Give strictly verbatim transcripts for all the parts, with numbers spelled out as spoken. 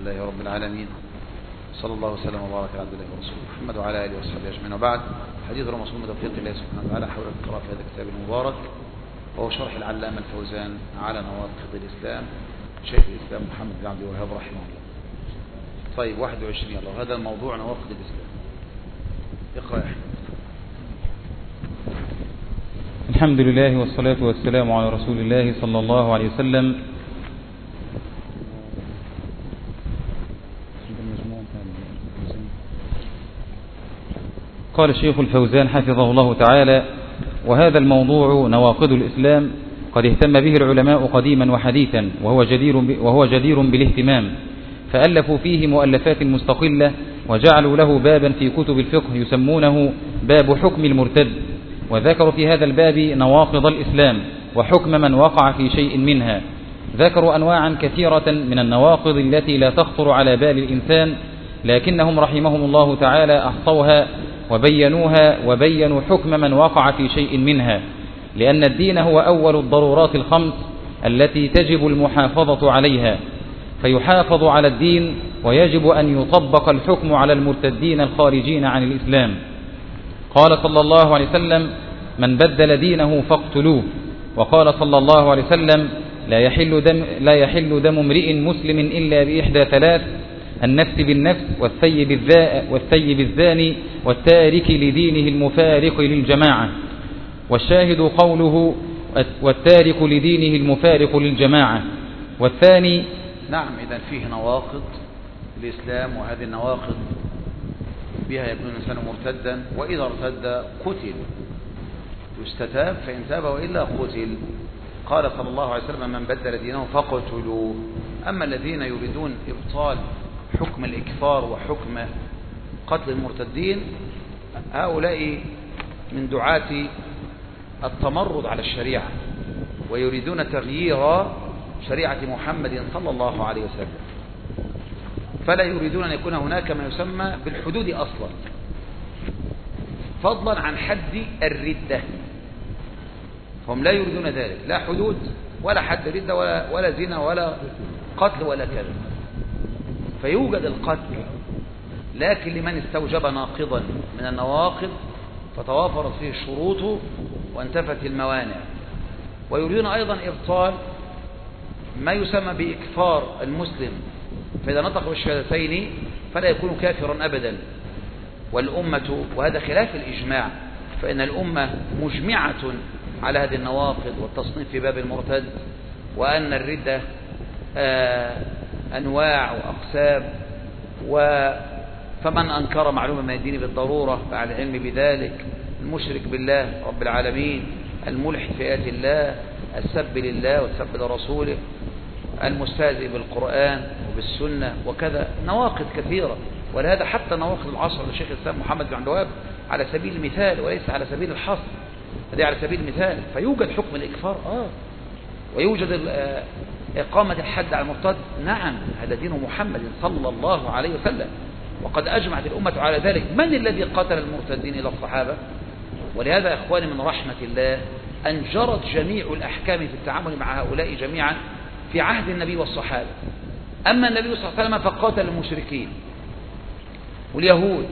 لله رب العالمين، صلى الله وسلم وبارك على عبد الله ورسوله محمد وعلى آله وصحبه أجمعين. وبعد، حديث رمضان توفيق الله سبحانه وتعالى حول القراءة في هذا الكتاب المبارك، وهو شرح العلامة الفوزان على نواقض الإسلام شيخ الإسلام محمد بن عبد الوهاب رحمه الله. طيب واحد وعشرين، يلا هذا الموضوع نواقض الإسلام. اقرأ يا أحمد. الحمد لله والصلاة والسلام على رسول الله صلى الله عليه وسلم. قال الشيخ الفوزان حفظه الله تعالى: وهذا الموضوع نواقض الإسلام قد اهتم به العلماء قديما وحديثا، وهو جدير, وهو جدير بالاهتمام، فألفوا فيه مؤلفات مستقلة، وجعلوا له بابا في كتب الفقه يسمونه باب حكم المرتد، وذكروا في هذا الباب نواقض الإسلام وحكم من وقع في شيء منها. ذكروا أنواعا كثيرة من النواقض التي لا تخطر على بال الإنسان، لكنهم رحمهم الله تعالى أحصوها وبينوها، وبينوا حكم من وقع في شيء منها، لأن الدين هو أول الضرورات الخمس التي تجب المحافظة عليها، فيحافظ على الدين ويجب أن يطبق الحكم على المرتدين الخارجين عن الإسلام. قال صلى الله عليه وسلم: من بدل دينه فاقتلوه. وقال صلى الله عليه وسلم: لا يحل دم, لا يحل دم امرئ مسلم إلا بإحدى ثلاث: النفس بالنفس، والثيب والثيب الزاني، والتارك لدينه المفارق للجماعة. والشاهد قوله: والتارك لدينه المفارق للجماعة. والثاني نعم، إذا فيه نواقض الإسلام، وهذه النواقض بها يكون الإنسان مرتدا، وإذا ارتد قتل، يستتاب فإن تاب وإلا قتل. قال صلى الله عليه وسلم: من بدل دينه فقتلوه. أما الذين يريدون إبطال حكم الإكفار وحكم قتل المرتدين، هؤلاء من دعاة التمرد على الشريعة، ويريدون تغيير شريعة محمد صلى الله عليه وسلم، فلا يريدون أن يكون هناك ما يسمى بالحدود أصلا، فضلا عن حد الردة. هم لا يريدون ذلك، لا حدود ولا حد ردة ولا, ولا زنا ولا قتل ولا كذا. فيوجد القتل، لكن لمن استوجب ناقضا من النواقض فتوافرت فيه الشروط وانتفت الموانع. ويريدون أيضا إبطال ما يسمى بإكفار المسلم، فإذا نطق بالشهادتين فلا يكون كافرا أبدا. والأمة، وهذا خلاف الإجماع، فإن الأمة مجمعة على هذه النواقض والتصنيف في باب المرتد، وأن الردة أنواع وأقسام، فمن أنكر معلومة من الدين بالضرورة بعد العلم بذلك: المشرك بالله رب العالمين، الملحد في آيات الله، السب لله والسب لرسوله، المستهزئ بالقرآن وبالسنة، وكذا نواقض كثيرة. ولهذا حتى نواقض العصر للشيخ الإسلام محمد بن عبد الوهاب على سبيل المثال وليس على سبيل الحصر، هذه على سبيل المثال. فيوجد حكم الإكفار، آه ويوجد إقامة الحد على المرتد، نعم، هذا دين محمد صلى الله عليه وسلم، وقد أجمعت الأمة على ذلك. من الذي قتل المرتدين إلى الصحابة؟ ولهذا إخواني من رحمة الله أن جرت جميع الأحكام في التعامل مع هؤلاء جميعا في عهد النبي والصحابة. أما النبي صلى الله عليه وسلم فقاتل المشركين واليهود،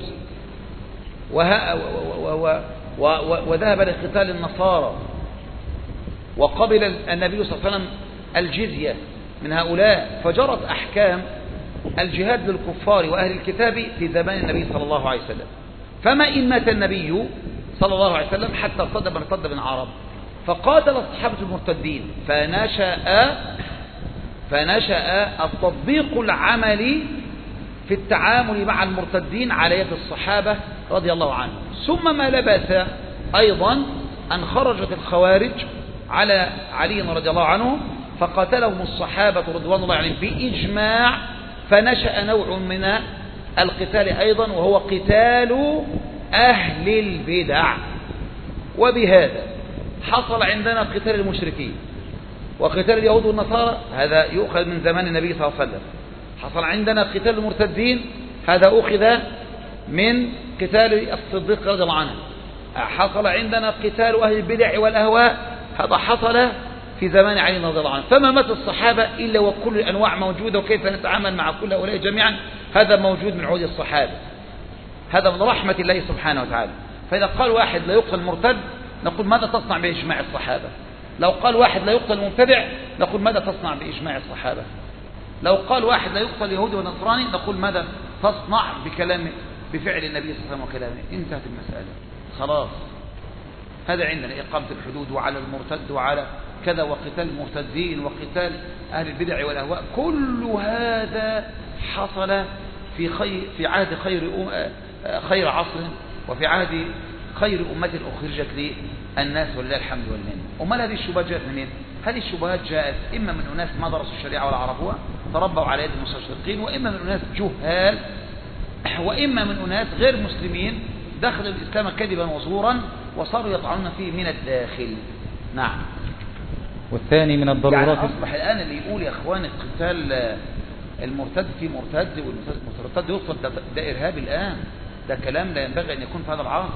وذهب لقتال النصارى، وقبل النبي صلى الله عليه وسلم الجزية من هؤلاء، فجرت أحكام الجهاد للكفار وأهل الكتاب في زمان النبي صلى الله عليه وسلم. فما إن مات النبي صلى الله عليه وسلم حتى ارتد من ارتد من عرب، فقاتل الصحابة المرتدين، فنشأ فنشأ التطبيق العملي في التعامل مع المرتدين على يد الصحابة رضي الله عنهم. ثم ما لبث أيضا أن خرجت الخوارج على علي رضي الله عنه، فقاتلهم الصحابة رضوان الله عليهم بإجماع، فنشأ نوع من القتال أيضا، وهو قتال أهل البدع. وبهذا حصل عندنا قتال المشركين وقتال اليهود والنصارى، هذا يؤخذ من زمان النبي صلى الله عليه وسلم. حصل عندنا قتال المرتدين، هذا أخذ من قتال الصديق رضي الله عنه. حصل عندنا قتال أهل البدع والأهواء، هذا حصل في زمان علي رضي الله عنه، فما مات الصحابة إلا وكل الأنواع موجودة، وكيف نتعامل مع كل هؤلاء جميعا هذا موجود من عهود الصحابة. هذا من رحمة الله سبحانه وتعالى. فإذا قال واحد لا يقتل مرتد نقول ماذا تصنع بإجماع الصحابة؟ لو قال واحد لا يقتل مبتدع نقول ماذا تصنع بإجماع الصحابة؟ لو قال واحد لا يقتل يهودي ونصراني نقول ماذا تصنع بكلام بفعل النبي صلى الله عليه وسلم وكلامه؟ انتهت المسألة خلاص. هذا عندنا إقامة الحدود وعلى المرتد وعلى كذا، وقتال المرتدين وقتال أهل البدع والأهواء، كل هذا حصل في خير في عهد خير خير عصر وفي عهد خير أمة أخرجت للناس ولله الحمد والمنة. وما هذه الشبهات جاءت منين؟ هذه الشبهات جاءت إما من أناس ما درسوا الشريعة ولا عرفوها تربوا على يد المستشرقين، وإما من أناس جهال، وإما من أناس غير مسلمين دخلوا الإسلام كذبا وزورا وصاروا يطعنون فيه من الداخل. نعم. والثاني من الضرورات، يعني أصبح الآن اللي يقول يا أخوان قتال المرتد في مرتد والمرتد يقتل ده, ده إرهاب الآن، ده كلام لا ينبغي أن يكون في هذا العصر.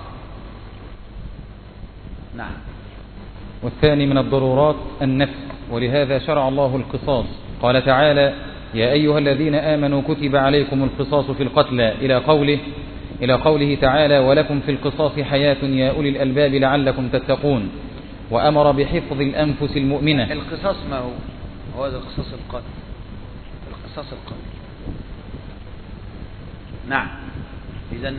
نعم. والثاني من الضرورات النفس، ولهذا شرع الله القصاص. قال تعالى: يا أيها الذين آمنوا كتب عليكم القصاص في القتلى، إلى قوله إلى قوله تعالى: ولكم في القصاص حياة يا أولي الألباب لعلكم تتقون. وأمر بحفظ الأنفس المؤمنة. القصاص ما هو؟ هو هذا القصاص القتل، القصاص القتل. نعم. إذن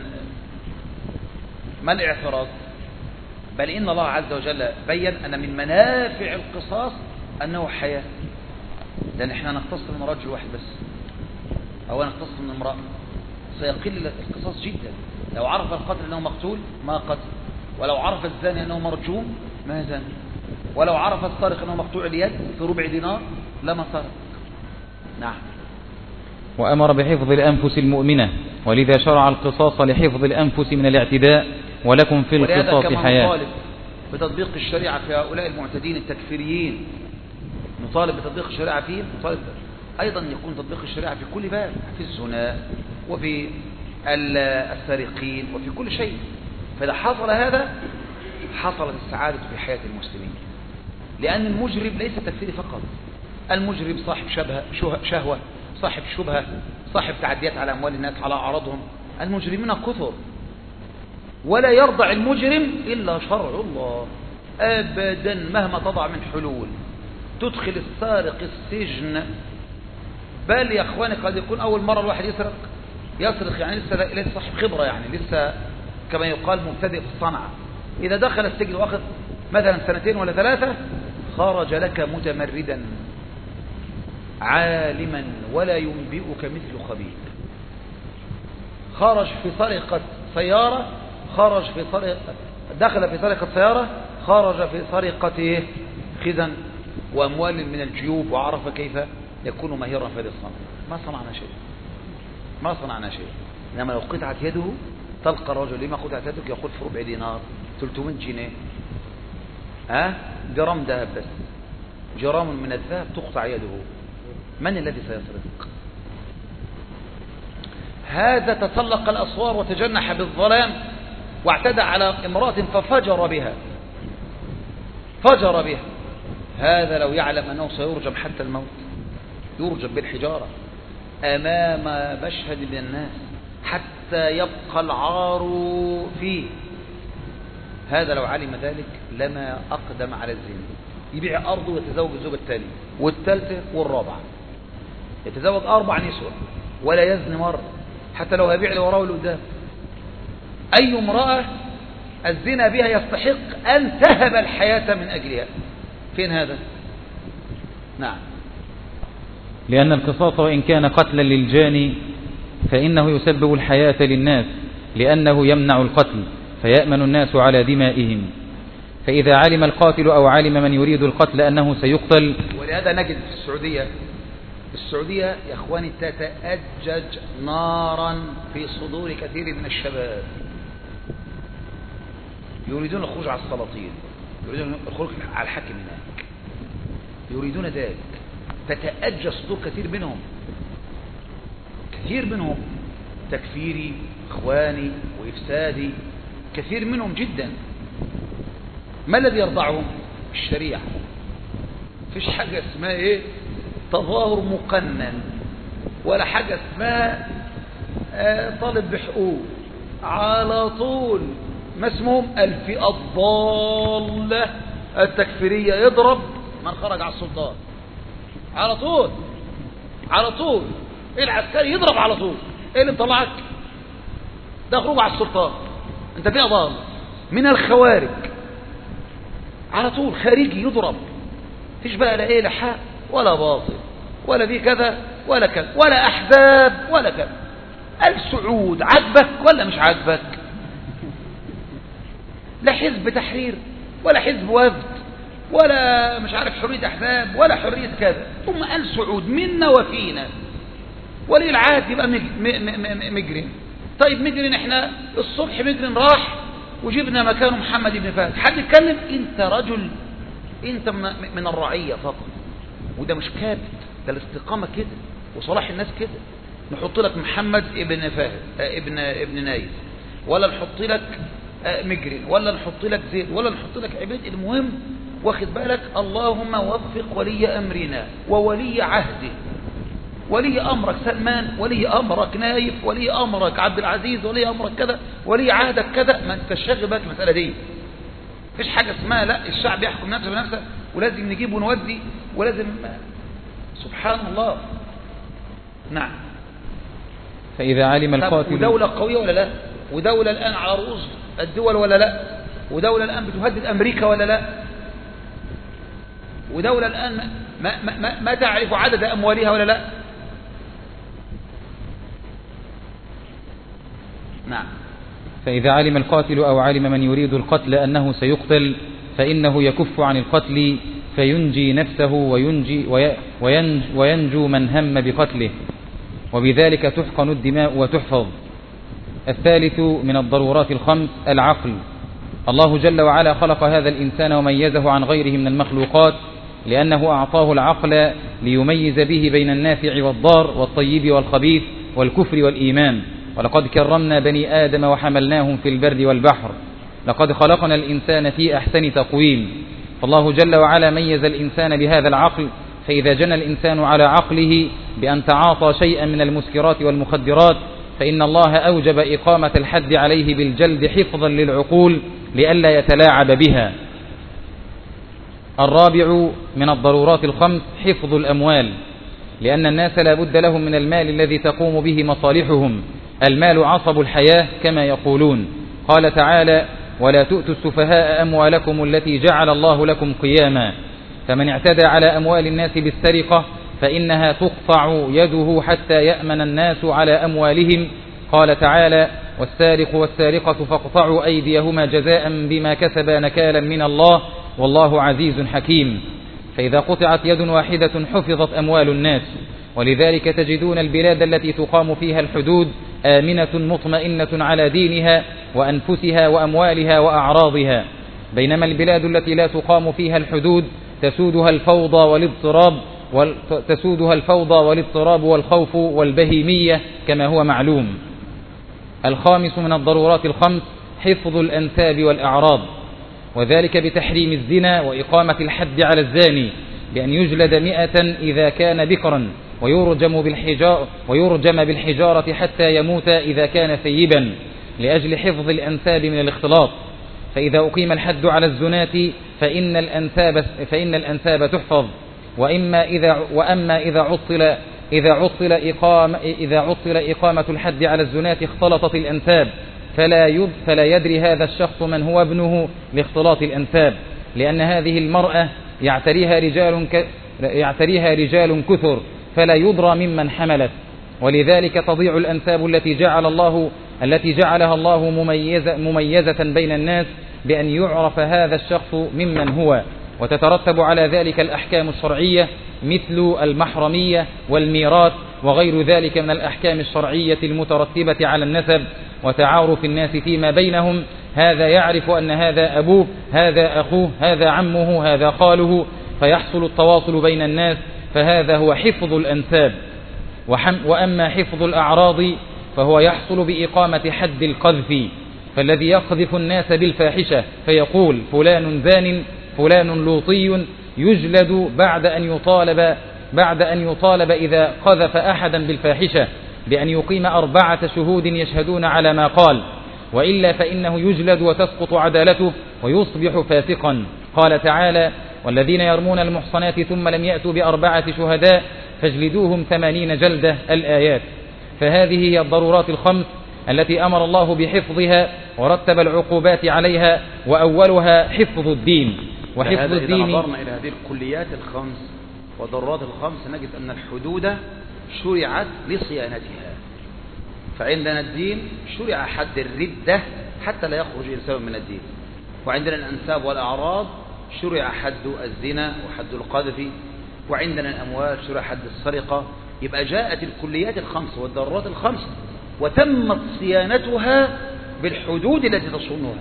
ما الاعتراض؟ بل إن الله عز وجل بين أن من منافع القصاص أنه حياة، لأن إحنا نقتص من رجل واحد بس أو نقتص من امرأة سيقل القصاص جدا. لو عرف القتل أنه مقتول ما قتل، ولو عرف الزاني أنه مرجوم ما زان، ولو عرف السارق أنه مقطوع اليد في ربع دينار لما سرق. نعم. وأمر بحفظ الأنفس المؤمنة، ولذا شرع القصاص لحفظ الأنفس من الاعتداء، ولكم في القصاص حياة. نطالب بتطبيق الشريعة في هؤلاء المعتدين التكفيريين، نطالب بتطبيق الشريعة فيهم، نطالب أيضا يكون تطبيق الشريعة في كل باب، في الزنا وفي السارقين وفي كل شيء. فإذا حصل هذا حصلت السعادة في حياة المسلمين، لأن المجرم ليس تكفيري فقط، المجرم صاحب شبهة شهوة، صاحب شبهة، صاحب تعديات على أموال الناس على أعراضهم. المجرمين كثر، ولا يرضع المجرم إلا شرع الله أبدا مهما تضع من حلول. تدخل السارق السجن، بل يا أخواني قد يكون أول مرة الواحد يسرق يسرق يعني لسه لسه صاحب خبرة، يعني لسه كما يقال مبتدئ في الصنعة. إذا دخل السجن واخذ مثلا سنتين ولا ثلاثة خرج لك متمردا عالما ولا ينبئك مثل خبير. خرج في سرقة سيارة، خرج في سرقة دخل في سرقة سيارة، خرج في سرقة خزن وأموال من الجيوب، وعرف كيف يكون ماهرا في هذه الصنعة. ما صنعنا شيء، ما صنعنا شيء. إنما لو قطعت يده تلقى الرجل لما قطعت يدك يقول في ربع دينار ثلاثمائة جنيه، ها جرام ذهب، بس جرام من الذهب تقطع يده. من الذي سيسرق؟ هذا تسلق الأسوار وتجنح بالظلام واعتدى على امرأة ففجر بها فجر بها. هذا لو يعلم أنه سيرجم حتى الموت، يرجم بالحجارة أمام مشهد من الناس حتى يبقى العار فيه. هذا لو علم ذلك لما أقدم على الزنا، يبيع أرضه ويتزوج الزوجة الثانية والثالثة والرابعة، يتزوج أربع نسوة ولا يزني مرة، حتى لو هيبيع له وراه لقدام. أي امرأة الزنا بها يستحق أن تهب الحياة من أجلها. فين هذا؟ نعم. لأن القصاص وإن كان قتلا للجاني فإنه يسبب الحياة للناس، لأنه يمنع القتل فيأمن الناس على دمائهم. فإذا علم القاتل أو علم من يريد القتل أنه سيقتل. ولهذا نجد في السعودية السعودية يا أخواني تتأجج نارا في صدور كثير من الشباب يريدون الخروج على السلاطين، يريدون الخروج على الحاكم هناك، يريدون ذلك. تتأجج صدور كثير منهم كثير منهم تكفيري إخواني وإفسادي، كثير منهم جدا. ما الذي يرضعهم؟ الشريعة. فيش حاجة اسمها ايه تظاهر مقنن، ولا حاجة اسمها آه طالب بحقوق. على طول ما اسمهم الفئة الضالة التكفيرية، يضرب من خرج على السلطان على طول على طول. ايه العسكري يضرب على طول. ايه اللي مطلعك؟ ده خروج على السلطان، انت فئة ضالة من الخوارج على طول، خارجي يضرب. فيش بقى لا ايه لا حق ولا باطل ولا دي كذا ولا كذا ولا احزاب ولا كذا. السعود عجبك ولا مش عجبك؟ لا حزب تحرير ولا حزب وفد ولا مش عارف حرية احزاب ولا حرية كذا. ثم قال سعود منا وفينا. ولي العهد يبقى مجرم. طيب مجرم، احنا الصبح مجرم راح وجبنا مكانه محمد بن فهد، حد يتكلم؟ انت رجل، انت من الرعية فقط. وده مش كابت، ده الاستقامة كده وصلاح الناس كده. نحط لك محمد ابن فهد ابن ابن نايس، ولا نحط لك مجرم، ولا نحط لك زيد، ولا نحط لك عبيد. المهم واخد بالك، اللهم وفق ولي امرنا وولي عهده. ولي امرك سلمان، ولي امرك نايف، ولي امرك عبد العزيز، ولي امرك كذا، ولي عهدك كذا. ما انت شاغل بالك المساله دي. مفيش حاجه اسمها لا الشعب يحكم نفسه بنفسه ولازم نجيب ونودي ولازم. سبحان الله. نعم. فإذا علم القاتل. ودولة قوية ولا لا؟ ودولة الآن على رؤوس الدول ولا لا؟ ودولة الآن بتهدد أمريكا ولا لا؟ ودولة الآن ما, ما, ما, ما تعرف عدد أموالها ولا لا؟ نعم. فإذا علم القاتل أو علم من يريد القتل أنه سيقتل فإنه يكف عن القتل فينجي نفسه وينجي وينجو من هم بقتله، وبذلك تحقن الدماء وتحفظ. الثالث من الضرورات الخمس العقل. الله جل وعلا خلق هذا الإنسان وميزه عن غيره من المخلوقات لأنه أعطاه العقل ليميز به بين النافع والضار والطيب والخبيث والكفر والإيمان. ولقد كرمنا بني آدم وحملناهم في البر والبحر. لقد خلقنا الإنسان في أحسن تقويم. فالله جل وعلا ميز الإنسان بهذا العقل. فإذا جنى الإنسان على عقله بأن تعاطى شيئا من المسكرات والمخدرات فإن الله أوجب إقامة الحد عليه بالجلد حفظا للعقول لئلا يتلاعب بها. الرابع من الضرورات الخمس حفظ الأموال، لأن الناس لا بد لهم من المال الذي تقوم به مصالحهم. المال عصب الحياة كما يقولون. قال تعالى: ولا تؤتوا السفهاء أموالكم التي جعل الله لكم قياما. فمن اعتدى على أموال الناس بالسرقة فإنها تقطع يده حتى يأمن الناس على أموالهم. قال تعالى: والسارق والسارقة فاقطعوا أيديهما جزاء بما كسبا نكالا من الله والله عزيز حكيم. فإذا قطعت يد واحدة حفظت أموال الناس. ولذلك تجدون البلاد التي تقام فيها الحدود آمنة مطمئنة على دينها وأنفسها وأموالها وأعراضها، بينما البلاد التي لا تقام فيها الحدود تسودها الفوضى والاضطراب تسودها الفوضى والاضطراب والخوف والبهيمية كما هو معلوم. الخامس من الضرورات الخمس حفظ الأنساب والأعراض، وذلك بتحريم الزنا وإقامة الحد على الزاني بأن يجلد مئة إذا كان بكرا ويرجم بالحجارة, ويرجم بالحجارة حتى يموت إذا كان ثيبا لأجل حفظ الأنساب من الاختلاط. فإذا أقيم الحد على الزناة فإن الأنساب, فإن الأنساب تحفظ. وإما إذا وأما إذا عطل إذا عطل إقامة إذا عطل إقامة الحد على الزناة اختلطت الأنساب فلا يد فلا يدري هذا الشخص من هو ابنه لاختلاط الأنساب، لأن هذه المرأة يعتريها رجال ك... يعتريها رجال كثر فلا يدرى ممن حملت. ولذلك تضيع الأنساب التي جعل الله التي جعلها الله مميزة مميزة بين الناس بأن يعرف هذا الشخص ممن هو، وتترتب على ذلك الأحكام الشرعية مثل المحرمية والميراث وغير ذلك من الأحكام الشرعية المترتبة على النسب وتعارف الناس فيما بينهم. هذا يعرف أن هذا أبوه، هذا أخوه، هذا عمه، هذا خاله، فيحصل التواصل بين الناس، فهذا هو حفظ الأنساب. وأما حفظ الأعراض فهو يحصل بإقامة حد القذف، فالذي يقذف الناس بالفاحشة فيقول فلان زان فلان لوطي يجلد بعد أن يطالب بعد أن يطالب إذا قذف أحدا بالفاحشة بأن يقيم أربعة شهود يشهدون على ما قال، وإلا فإنه يجلد وتسقط عدالته ويصبح فاسقا. قال تعالى: والذين يرمون المحصنات ثم لم يأتوا بأربعة شهداء فاجلدوهم ثمانين جلدة، الآيات. فهذه هي الضرورات الخمس التي أمر الله بحفظها ورتب العقوبات عليها، وأولها حفظ الدين. وحفظ الدين إذا نظرنا إلى هذه الكليات الخمس والضرورات الخمس نجد أن الحدود شرعت لصيانتها. فعندنا الدين شرع حد الردة حتى لا يخرج إنسان من الدين، وعندنا الأنساب والأعراض شرع حد الزنا وحد القذف، وعندنا الأموال شرع حد السرقة. يبقى جاءت الكليات الخمس والضرورات الخمس وتمت صيانتها بالحدود التي تصونها.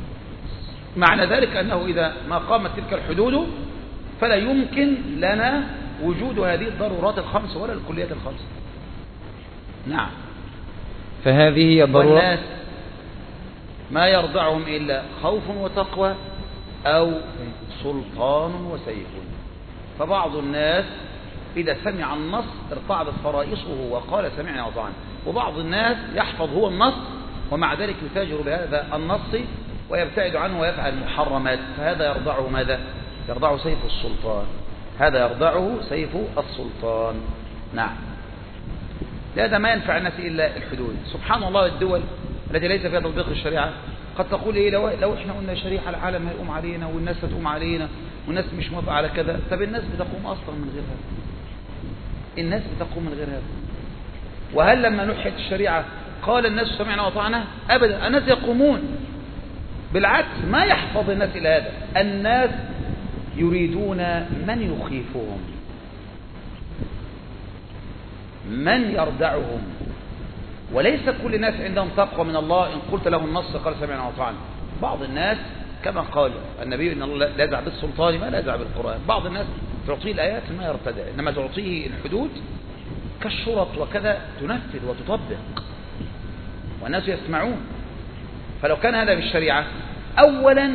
معنى ذلك أنه إذا ما قامت تلك الحدود فلا يمكن لنا وجود هذه الضرورات الخمس ولا الكليات الخمس. نعم. فهذه هي الضرورات. والناس ما يرضعهم إلا خوف وتقوى أو سلطان وسيف. فبعض الناس إذا سمع النص ارتعدت فرائصه وقال سمعنا وطعنا، وبعض الناس يحفظ هو النص ومع ذلك يتاجر بهذا النص ويبتعد عنه ويفعل محرمات، فهذا يرضعه ماذا؟ يرضعه سيف السلطان. هذا يرضعه سيف السلطان. نعم. لهذا ما ينفع الناس إلا الحدود. سبحان الله، الدول التي ليس فيها تطبيق الشريعة قد تقول إيه لو, لو إحنا قلنا شريعة العالم هيقوم علينا والناس هتقوم علينا والناس مش موافقة على كذا. طب الناس بتقوم أصلا من غير هذا، الناس بتقوم من غير هذا. وهل لما نحيت الشريعة قال الناس سمعنا وطعنا؟ أبدا، الناس يقومون. بالعكس، ما يحفظ الناس إلى هذا. الناس يريدون من يخيفهم، من يردعهم. وليس كل الناس عندهم تقوى من الله. إن قلت له النص قال سمعنا وطعنا. بعض الناس كما قال النبي إن الله لا يزع بالسلطان ما لا يزع بالقرآن. بعض الناس تعطيه الآيات ما يرتدع، إنما تعطيه الحدود كالشرط وكذا تنفذ وتطبق والناس يسمعون. فلو كان هذا بالشريعة أولا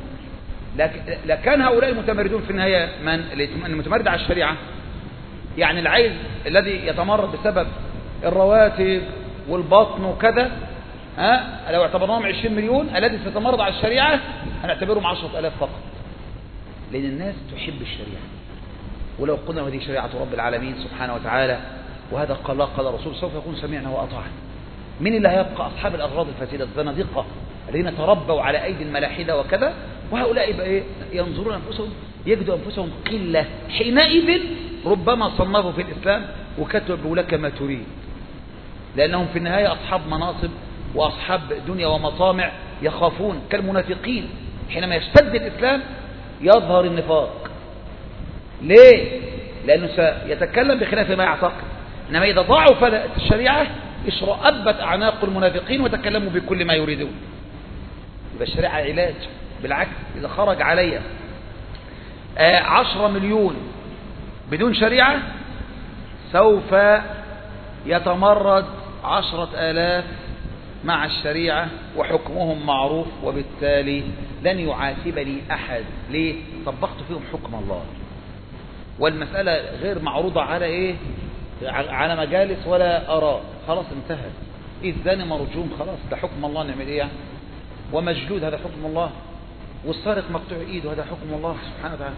لكان هؤلاء المتمردون في النهاية من المتمرد على الشريعة، يعني العيز الذي يتمرد بسبب الرواتب والبطن وكذا، ها لو اعتبرناهم عشرين مليون، الذي سيتمرد على الشريعة هنعتبرهم عشرة آلاف فقط، لأن الناس تحب الشريعة. ولو قلنا هذه شريعة رب العالمين سبحانه وتعالى وهذا قال الله قال الرسول سوف يكون سمعنا وأطعنا. من اللي هيبقى؟ أصحاب الأغراض الفاسدة الزنادقة الذين تربوا على أيدي الملاحدة وكذا، وهؤلاء يبقى إيه؟ ينظرون أنفسهم يجدوا أنفسهم قلة. حينئذ ربما صنفوا في الإسلام وكتبوا لك ما تريد، لأنهم في النهاية أصحاب مناصب وأصحاب دنيا ومطامع يخافون كالمنافقين. حينما يشتد الإسلام يظهر النفاق. ليه؟ لأنه سيتكلم بخلاف ما يعتقد. إنما إذا ضاعوا الشريعة اشرأبت أعناق المنافقين وتكلموا بكل ما يريدون. يبقى الشريعة علاج. بالعكس، إذا خرج علي عشرة مليون بدون شريعة سوف يتمرد عشرة آلاف مع الشريعة وحكمهم معروف، وبالتالي لن يعاتبني أحد. ليه؟ طبقت فيهم حكم الله، والمسألة غير معروضة على إيه؟ على مجالس ولا آراء. خلاص انتهت. الزاني مرجوم، خلاص ده حكم الله، نعمل إيه يعني؟ ومجلود هذا حكم الله، والسارق مقطوع إيده هذا حكم الله سبحانه وتعالى.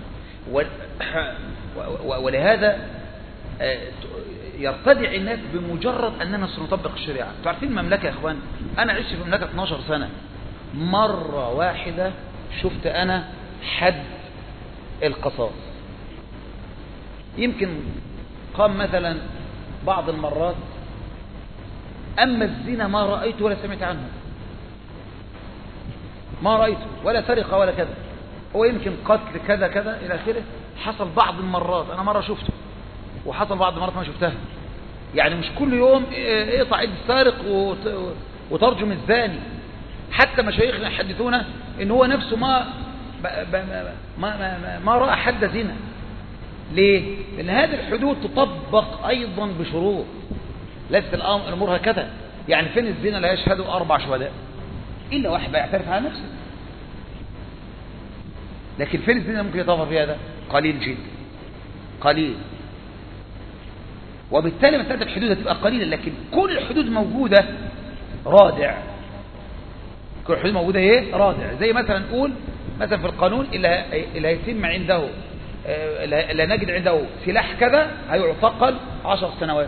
ولهذا يرتدع الناس بمجرد أننا سنطبق الشريعة. تعرفين المملكة يا إخوان، أنا عشت في المملكة اثناشر سنة، مرة واحدة شفت أنا حد القصاص. يمكن قام مثلا بعض المرات، أما الزنا ما رأيت ولا سمعت عنه، ما رأيته ولا سرقة ولا كذا. هو يمكن قتل كذا كذا إلى آخره حصل بعض المرات، أنا مرة شفته وحصل بعض المرات ما شفتها. يعني مش كل يوم اقطع ايد السارق وترجم الزاني. حتى مشايخنا يحدثونا ان هو نفسه ما ما ما, ما, ما رأى حد زنا. ليه؟ لأن هذه الحدود تطبق أيضا بشروط، ليست الأمور هكذا. يعني فين الزنا لا يشهد أربع شهداء إلا واحد يعترف على نفسه، لكن فين الزنا ممكن يتوفر في هذا؟ قليل جدا قليل، وبالتالي مسألة الحدود هتبقى قليلة، لكن كل الحدود موجودة رادع، كل الحدود موجودة ايه رادع. زي مثلا نقول مثلا في القانون اللي هيتم عنده اللي نجد عنده سلاح كذا هيعتقل عشر سنوات.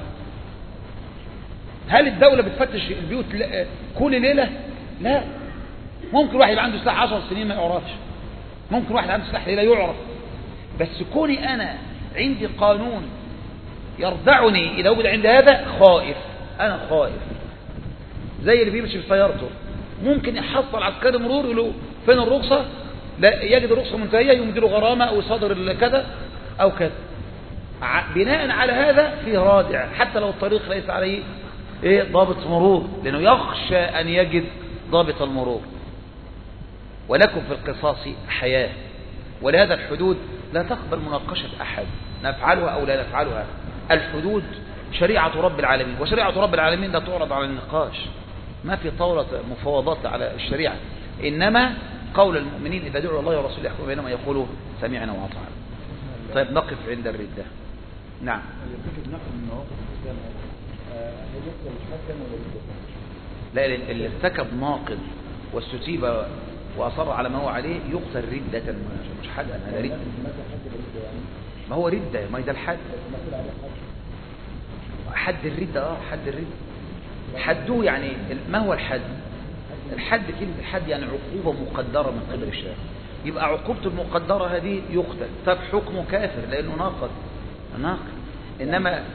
هل الدولة بتفتش البيوت كل ليلة؟ لا. ممكن واحد يبقى عنده سلاح عشر سنين ما يعرفش، ممكن واحد عنده سلاح ليلة يعرف. بس كوني أنا عندي قانون يردعني إذا وجد عند هذا، خائف، أنا خائف. زي اللي بيمشي بسيارته ممكن يحصل عسكري مرور يقول له فين الرخصة، لا يجد الرخصة منتهية يمديله غرامة أو صدر كذا أو كذا. بناء على هذا فيه رادع حتى لو الطريق ليس عليه إيه ضابط مرور، لأنه يخشى أن يجد ضابط المرور. ولكم في القصاص حياة، ولهذا الحدود لا تقبل مناقشة أحد، نفعلها أو لا نفعلها. الحدود شريعة رب العالمين، وشريعة رب العالمين لا تعرض على النقاش، ما في طاولة مفاوضات على الشريعة، إنما قول المؤمنين إذا دعوا الله ورسوله يحكم بينهم يقولوا سمعنا وأطعنا. طيب نقف عند الردة. نعم. لا، اللي ارتكب ناقض واستتيب وأصر على ما هو عليه يقتل ردة، مش حد هذا ردة. ما هو ردة، ما ده الحد، حد الردة. اه حد الردة حده يعني ما هو الحد؟ الحد كلمة الحد يعني عقوبة مقدرة من قبل الشارع، يبقى عقوبته المقدرة هذه يقتل. طب حكمه كافر لأنه ناقض ناقض، إنما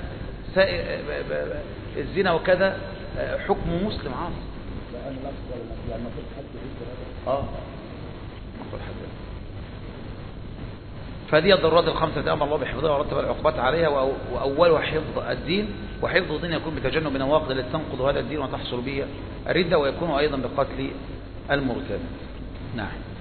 الزنا وكذا حكمه مسلم عاصي. اه فهذه الضرورات الخمسة التي أمر الله بحفظها ورتب العقوبات عليها، وأولها حفظ الدين، وحفظ الدين يكون بتجنب النواقض التي تنقض هذا الدين وتحصل به الردة، ويكون أيضا بقتل المرتد. نعم.